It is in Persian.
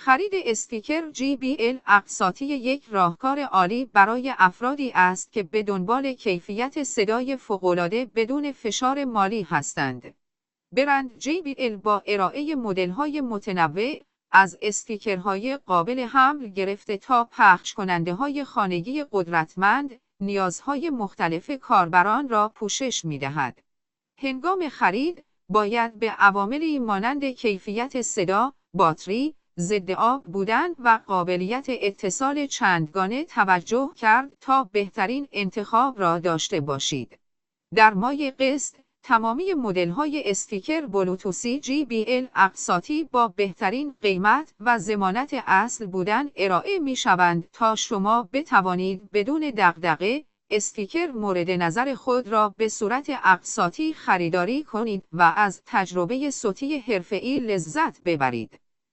خرید اسپیکر JBL اقساطی یک راهکار عالی برای افرادی است که به دنبال کیفیت صدای فوق‌العاده بدون فشار مالی هستند. برند JBL با ارائه مدل‌های متنوع از اسپیکرهای قابل حمل گرفته تا پخش کننده‌های خانگی قدرتمند، نیازهای مختلف کاربران را پوشش می‌دهد. هنگام خرید، باید به عواملی مانند کیفیت صدا، باتری، ضد آب بودن و قابلیت اتصال چندگانه توجه کرد تا بهترین انتخاب را داشته باشید. در مای قسط، تمامی مدل‌های اسپیکر بلوتوسی JBL اقساطی با بهترین قیمت و ضمانت اصل بودن ارائه می‌شوند تا شما بتوانید بدون دغدغه اسپیکر مورد نظر خود را به صورت اقساطی خریداری کنید و از تجربه صوتی حرفه‌ای لذت ببرید.